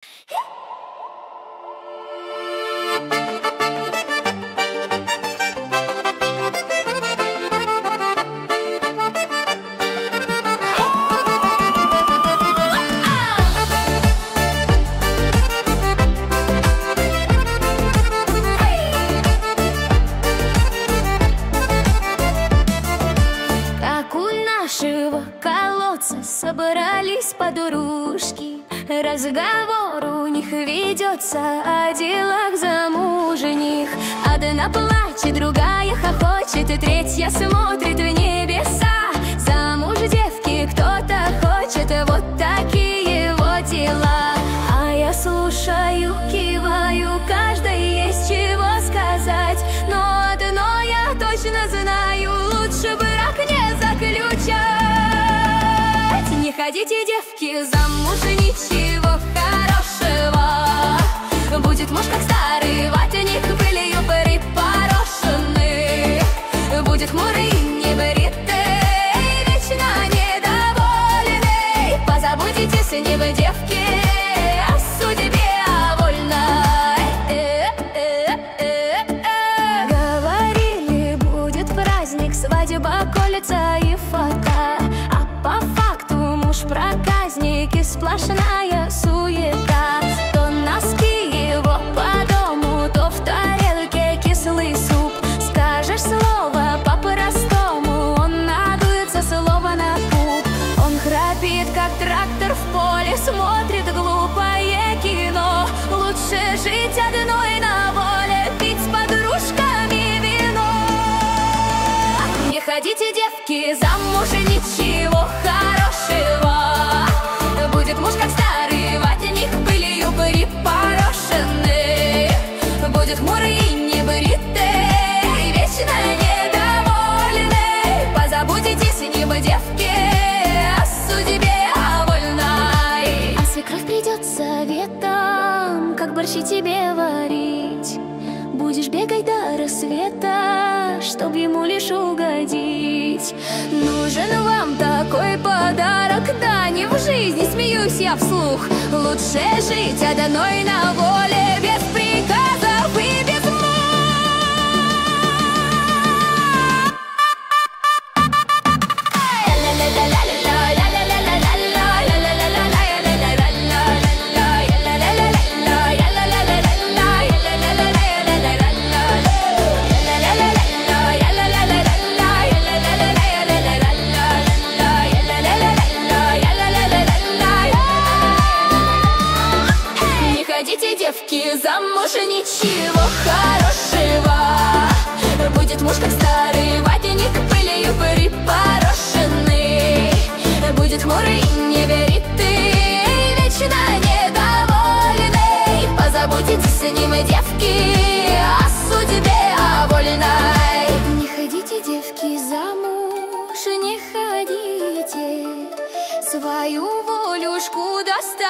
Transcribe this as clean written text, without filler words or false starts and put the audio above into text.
Колодца собрались подружки, разговор у них ведется о делах замужних. Одна плачет, другая хохочет, и третья смотрит в небеса. Замуж девки кто-то хочет, вот такие вот дела. А я слушаю, киваю, каждой есть чего сказать. Но одно я точно знаю, лучше брак не заключать. Не ходите, девки, замуж, ничего хорошего. Будет муж как старый ватник, пылью припорошенный. Будет хмурый, небритый, вечно недовольный. Позаботитесь с ним, девки, о судьбе вольной. Говорили, будет праздник, свадьба, кольца и фото. А по факту муж проказник и сплошная суета. То носки его по дому, то в тарелке кислый суп. Скажешь слово по-простому, он надуется слово на пуп. Он храпит, как трактор в поле, смотрит глупое кино. Лучше жить одной на воле, пить с подружками вино. Не ходите, девки, замуж, ничего хорошего. Будет муж как старый ватник, пылью припорошенный. Будет хмурый и небритый, вечно недовольный. Позаботитесь с ним, девки, о судьбе вольной. А свекровь придет с советом, как борщи тебе варить. Будешь бегать до рассвета, чтоб ему лишь угодить. Нужен вам такой подарок, да не в жизни, смеюсь я вслух. Лучше жить одной на воле, без приказов и без мук. Ходите, девки, замуж, ничего хорошего. Будет муж как старый ватник, пылью припорошенный. Будет хмурый, небритый, вечно недовольный. Позаботитесь с ним, девки, о судьбе вольной. Не ходите, девки, замуж, не ходите. Свою волюшку доставьте.